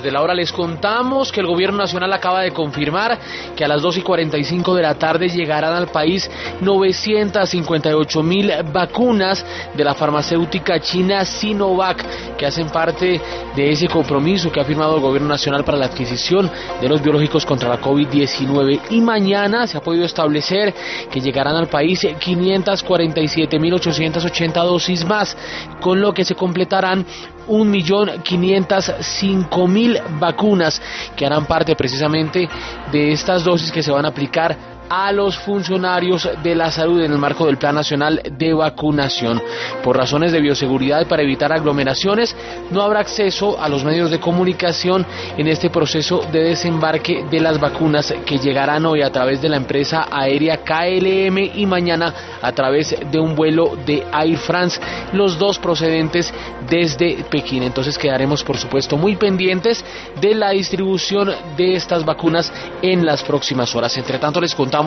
De la hora les contamos que el gobierno nacional acaba de confirmar que a las 2:45 de la tarde llegarán al país 958,000 vacunas de la farmacéutica china Sinovac, que hacen parte de ese compromiso que ha firmado el gobierno nacional para la adquisición de los biológicos contra la COVID-19. Y mañana se ha podido establecer que llegarán al país 547,880 dosis más, con lo que se completarán 1.505.000 vacunas que harán parte precisamente de estas dosis que se van a aplicar a los funcionarios de la salud en el marco del Plan Nacional de Vacunación. Por razones de bioseguridad y para evitar aglomeraciones, no habrá acceso a los medios de comunicación en este proceso de desembarque de las vacunas que llegarán hoy a través de la empresa aérea KLM y mañana a través de un vuelo de Air France, los dos procedentes desde Pekín. Entonces quedaremos por supuesto muy pendientes de la distribución de estas vacunas en las próximas horas. Entre tanto les contamos